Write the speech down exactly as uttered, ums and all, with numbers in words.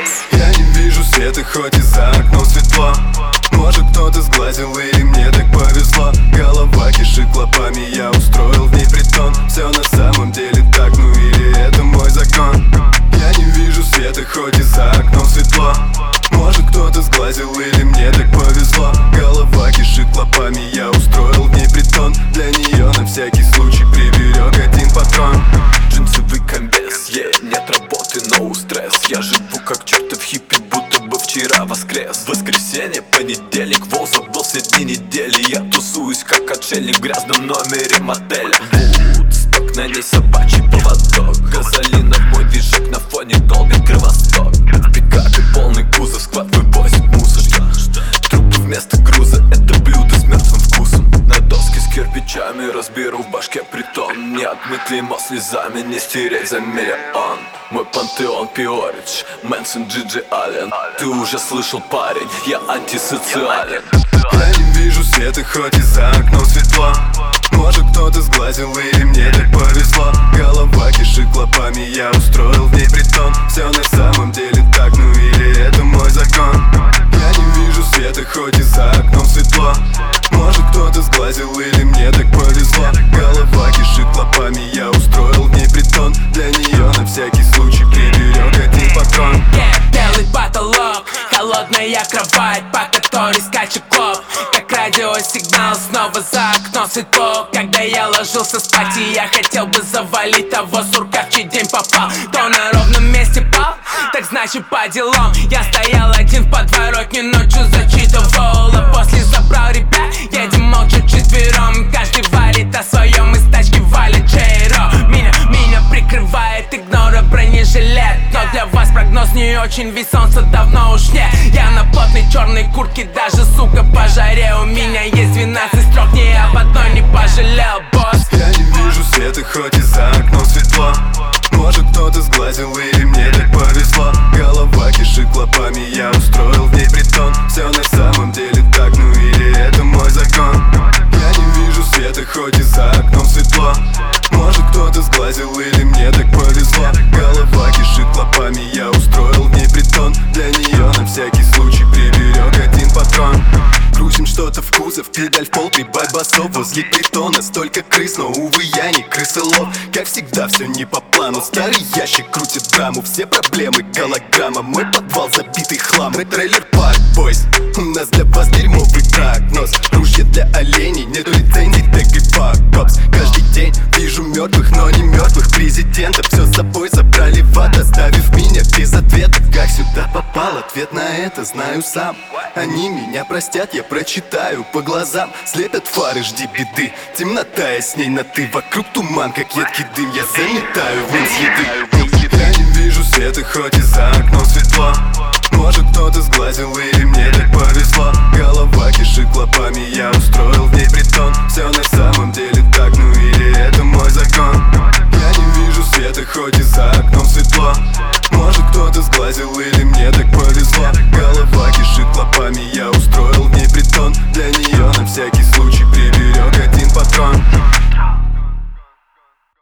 Я не вижу света, хоть и за окном светло. Может, кто-то сглазил или мне так повезло. Голова кишит клопами, я устроил в ней притон. Все на самом деле так, ну или это мой закон. Я не вижу света, хоть и за окном светло. Может, кто-то сглазил или мне так повезло. Голова кишит клопами, я устроил в ней притон. Для нее на всякий случай приберег один патрон. Джинсовый комбез, yeah, нет работы, но стресс. Я живу как чертов хиппи, будто бы вчера воскрес. Воскресенье, понедельник, вол забыл среди недели. Я тусуюсь как отшельник в грязном номере мотеля. Вудсток, на ней собачий поводок. Газолина, мой движок на фоне долбит кровосток. Пикап и полный кузов, склад вывозит мусор. Трупы вместо груза, это блюдо с мертвым вкусом. На доске с кирпичами разберу в башке притон. Не отмыть клеймо слезами, не стереть за миллион. Мой пантеон Пиоридж, Мэнсон, Джиджи Аллен. Ты уже слышал, парень, я антисоциален. Я не вижу света, хоть и за окном светло. Может, кто-то сглазил или мне так повезло. Голова кишит клопами, я устроил в ней притон. Все на самом деле так, ну или это мой закон. Я не вижу света, хоть и за окном светло. Может, кто-то сглазил или мне так повезло. Голова кишит клопами, я устроил в ней притон. Для нее на всякий случай приберег один патрон. Yeah, белый потолок, холодная кровать, по которой скачет клоп. Как радиосигнал, снова за окном светло. Когда я ложился спать, и я хотел бы завалить того сурка, в чей день попал. То на ровном месте пал, так значит по делам. Я стоял один в подворотне, ночью зачитывал, а после забрал ребят. Едем молча четвером, каждый валит о своем, из тачки валит Джейро. Меня, меня прикрывает игнора бронежилет. Но для вас прогноз не очень, ведь солнца давно уж нет. Я на плотной черной куртке, даже, сука, по жаре. У меня есть двенадцать строк, ни об одной не пожалел, босс. Я не вижу света, хоть и за окном светло. Может, кто-то сглазил или мне так повезло. Голова кишит клопами, я устроил в ней притон. Все на самом деле так, ну или это мой закон. Я не вижу света, хоть и за окном светло. Может, кто-то сглазил или мне так повезло. Голова кишит клопами, я устроил в ней притон. Для нее на всякий случай приберег один патрон. Крутим что-то в кузов, педаль в пол, прибавь басов. Возле притона столько крыс, но, увы, я не крысолов. Как всегда, все не по плану. Старый ящик крутит драму, все проблемы голограмма. Мой подвал забитый хлам, мой трейлер парк, бойс. У нас для вас дерьмовый прогноз. Ружья для оленей, нету лицензий, так и fuck cops. Каждый день вижу мертвых, но не мертвых президентов. Все с собой забрали в ад, оставив меня без ответа. Как сюда попал, ответ на это знаю сам. Они меня простят, я прочитаю по глазам. Слепят фары, жди беды. Темнота, я с ней на ты. Вокруг туман, как едкий дым. Я заметаю вон следы. Я не вижу света, хоть и за окном светло. Может, кто-то сглазил или мне так повезло. Голова кишит клопами, я устроил в ней притон. Все на самом деле так, ну или это мой закон. Я не вижу света, хоть и за окном светло. Может, кто-то сглазил или